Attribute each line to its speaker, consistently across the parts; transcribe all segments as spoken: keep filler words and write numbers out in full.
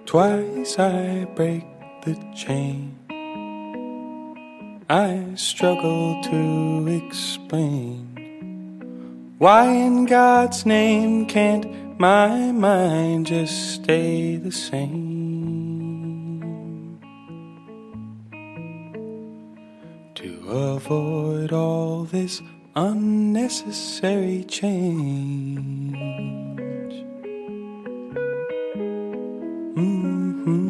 Speaker 1: Twice I break the chain. I struggle to explain why in God's name can't my mind just stay the same? To avoid all this unnecessary change. Mm-hmm.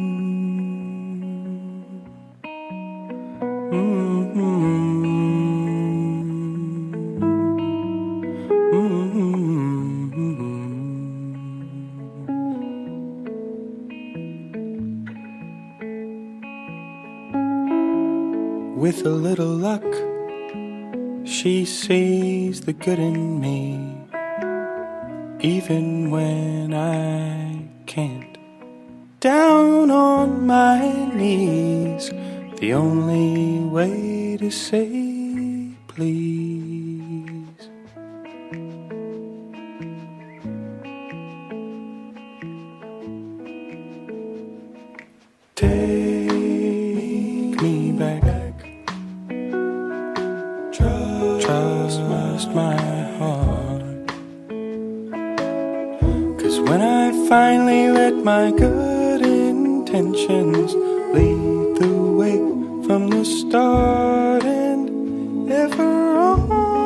Speaker 1: With a little luck, she sees the good in me, even when I can't. Down on my knees, the only way to say please. Take me back. Trust my heart. 'Cause when I finally let my good intentions lead the way from the start and ever on,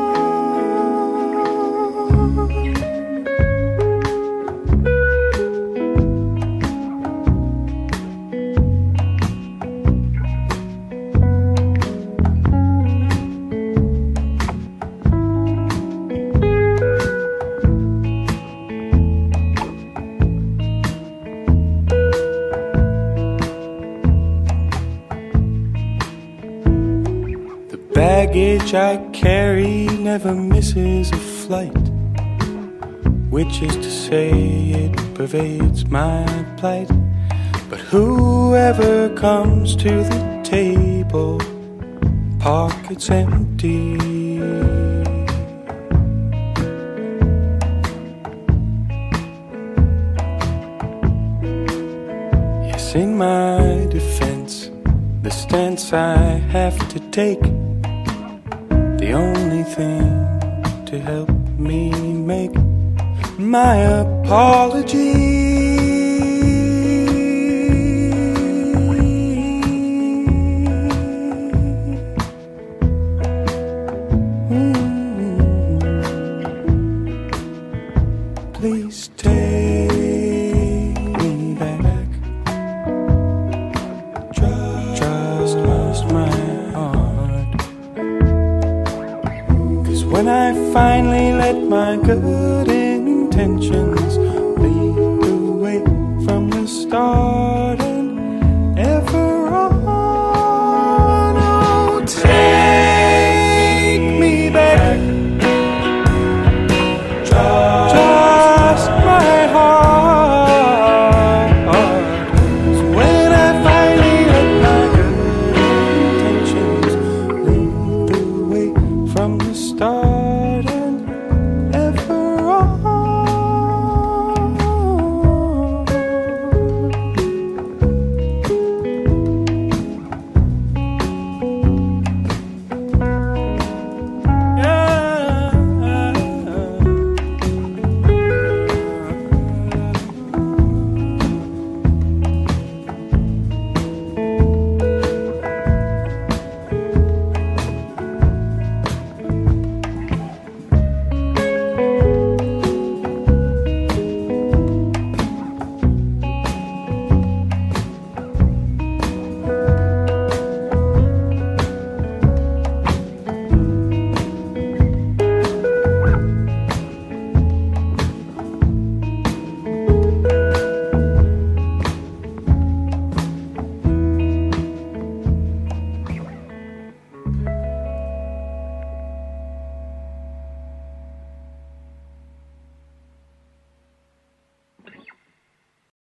Speaker 1: baggage I carry never misses a flight, which is to say it pervades my plight. But whoever comes to the table, pockets empty. Yes, in my defense, the stance I have to take, the only thing to help me make my apology. Please take me back. Trust, trust my heart. 'Cause when I finally let my good intentions lead the way from the start